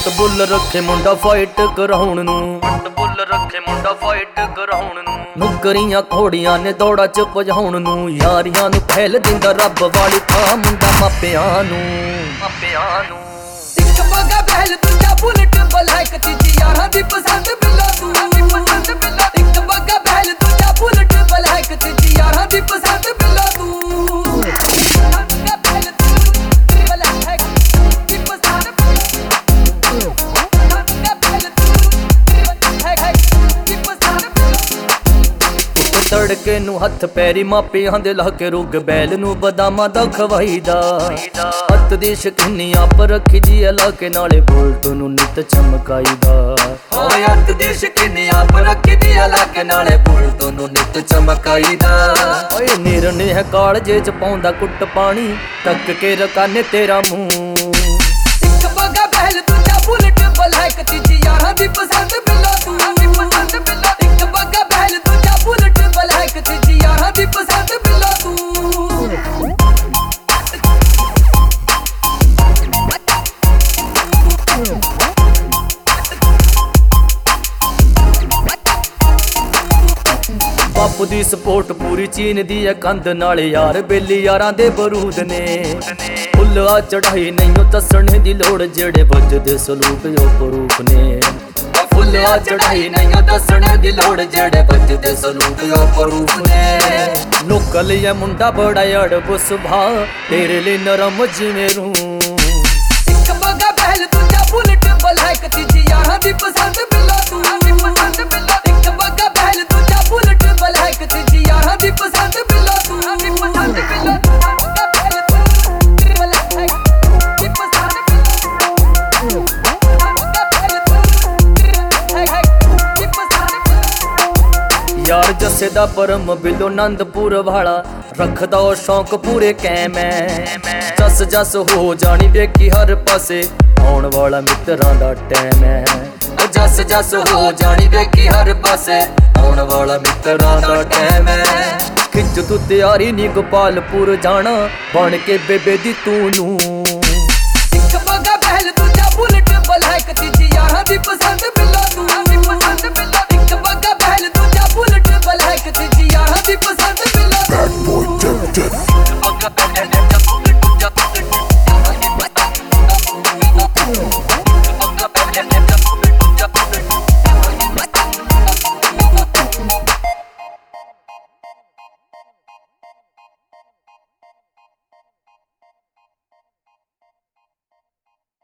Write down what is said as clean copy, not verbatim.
ਬੁੱਲ ਰੱਖੇ ਮੁੰਡਾ ਫਾਈਟ ਕਰਾਉਣ ਨੂੰ, ਬੁੱਲ ਰੱਖੇ ਮੁੰਡਾ ਫਾਈਟ ਕਰਾਉਣ ਨੂੰ। ਨੁਕਰੀਆਂ ਘੋੜੀਆਂ ਨੇ ਦੌੜਾ ਚ ਭਜਾਉਣ ਨੂੰ, ਯਾਰੀਆਂ ਨੂੰ ਫੈਲ ਦਿੰਦਾ ਰੱਬ ਵਾਲੀ ਥਾਂ ਮੁੰਡਾ ਮਾਪਿਆਂ ਨੂੰ, ਮਾਪਿਆਂ ਨੂੰ। ਇੱਕ ਮਗਾ ਬਹਿਲ ਦੂਜਾ ਬੁਲਟ ਬਲੈਕ ਤੀਜੀ ਯਾਰਾਂ ਦੀ ਪਸੰਦ ਬਿੱਲਾ ਤੂੰ, ਪਸੰਦ ਬਿੱਲਾ। ਇੱਕ ਮਗਾ ਬਹਿਲ ਦੂਜਾ ਬੁਲਟ ਬਲੈਕ ਤੀਜੀ ਯਾਰਾਂ ਦੀ ਪਸੰਦ ਬਿੱਲਾ ਤੂੰ। ਤੜਕੇ ਨੂੰ ਹੱਥ ਪੈਰੀ ਮਾਪਿਆਂ ਦੇ ਲਾ ਕੇ ਰੁੱਗ ਬੈਲ ਨੂੰ ਬਦਾਮਾਂ ਦਾ ਖਵਾਈਦਾ। ਹੱਥ ਦੀ ਸ਼ਕੀਨੀਆਂ ਪਰ ਰੱਖੀ ਜੀ ਇਲਾਕੇ ਨਾਲੇ ਬੁਲਟ ਨੂੰ ਨਿਤ ਚਮਕਾਈਦਾ। ਓਏ ਹੱਥ ਦੀ ਸ਼ਕੀਨੀਆਂ ਪਰ ਰੱਖੀ ਜੀ ਇਲਾਕੇ ਨਾਲੇ ਬੁਲਟ ਨੂੰ ਨਿਤ ਚਮਕਾਈਦਾ। ਓਏ ਨਿਰਣੇ ਹੈ ਕਾਲਜੇ ਚ ਪਾਉਂਦਾ ਕੁੱਟ ਪਾਣੀ ਤੱਕ ਕੇ ਰਕਾਨੇ ਤੇਰਾ ਮੂੰਹ। ਇੱਕ ਮਗਾ ਬਹਿਲ ਦੂਜਾ ਬੁਲਟ ਬਲੈਕ ਤੀਜੀ ਯਾਰਾਂ ਦੀ ਪਸੰਦ ਬਿੱਲਾ ਤੂੰ, ਪਸੰਦ ਬਿੱਲਾ। ਇੱਕ ਮਗਾ ਬਹਿਲ ਦੂਜਾ ਬੁਲਟ ਬਲੈਕ ਤੀਜੀ ਯਾਰਾਂ ਦੀ ਪਸੰਦ ਬਿੱਲਾ ਤੂੰ। ਬਾਪੂ ਦੀ ਸਪੋਰਟ ਪੂਰੀ ਚੀਨ ਦੀ ਹੈ ਕੰਧ ਨਾਲ ਯਾਰ ਬੇਲੀ ਯਾਰਾਂ ਦੇ ਬਰੂਦ ਨੇ। ਫੁੱਲ ਆ ਚੜਾਈ ਨਹੀਂ ਦੱਸਣ ਦੀ ਲੋੜ ਜਿਹੜੇ ਵੱਜਦੇ ਸਲੂਕ ਜੋ ਪ੍ਰੂਫ ਨੇ। ਫੁੱਲ ਆ ਚੜਾਈ ਨਹੀਂ ਦੱਸਣ ਦੀ ਲੋੜ ਜਿਹੜੇ ਵੱਜਦੇ ਸਲੂਕ ਜੋ ਪ੍ਰੂਫ ਨੇ। ਲੋਕਲ ਇਹ ਮੁੰਡਾ ਬੜਾ ਅੜਬ ਸੁਭਾਅ ਤੇਰੇ ਲਈ ਨਰਮ ਜਿਵੇਂ ਰੂ। ਇੱਕ ਮਗਾ ਬਹਿਲ ਦੂਜਾ ਬੁਲਟ ਬਲੈਕ ਤੀਜੀ ਯਾਰਾਂ ਦੀ ਪਸੰਦ ਬਿੱਲਾ ਤੂੰ, ਪਸੰਦ ਬਿੱਲਾ। ਇੱਕ ਮਗਾ ਬਹਿਲ ਦੂਜਾ ਬੁਲਟ ਬਲੈਕ ਤੀਜੀ ਯਾਰਾਂ ਦੀ ਪਸੰਦ ਬਿੱਲਾ ਤੂੰ, ਪਸੰਦ ਬਿੱਲਾ। ਯਾਰ ਜੱਸੇ ਦਾ ਪਰਮ ਬਿੱਲੋ ਆਨੰਦਪੁਰ ਵਾਲਾ ਰੱਖਦਾ ਉਹ ਸ਼ੌਂਕ ਪੂਰੇ ਕੈਮ ਐ। ਜੱਸ ਜੱਸ ਹੋ ਜਾਣੀ ਵੇਖੀ ਹਰ ਪਾਸੇ ਆਉਣ ਵਾਲਾ ਮਿੱਤਰਾਂ ਦਾ ਟਾਈਮ ਐ। ਜੱਸ ਜੱਸ ਹੋ ਜਾਣੀ ਵੇਖੀ ਹਰ ਪਾਸੇ ਆਉਣ ਵਾਲਾ ਮਿੱਤਰਾਂ ਦਾ ਟਾਈਮ ਐ। ਖਿੱਚ ਤੂੰ ਤਿਆਰੀ ਨੀ ਗੋਪਾਲਪੁਰ ਜਾਣਾ ਬਣ ਕੇ ਬੇਬੇ ਦੀ ਤੂੰ ਨੂੰ। ਇੱਕ ਮਗਾ ਬਹਿਲ ਦੂਜਾ ਬੁਲਟ ਬਲੈਕ ਤੀਜੀ ਯਾਰਾਂ ਦੀ ਪਸੰਦ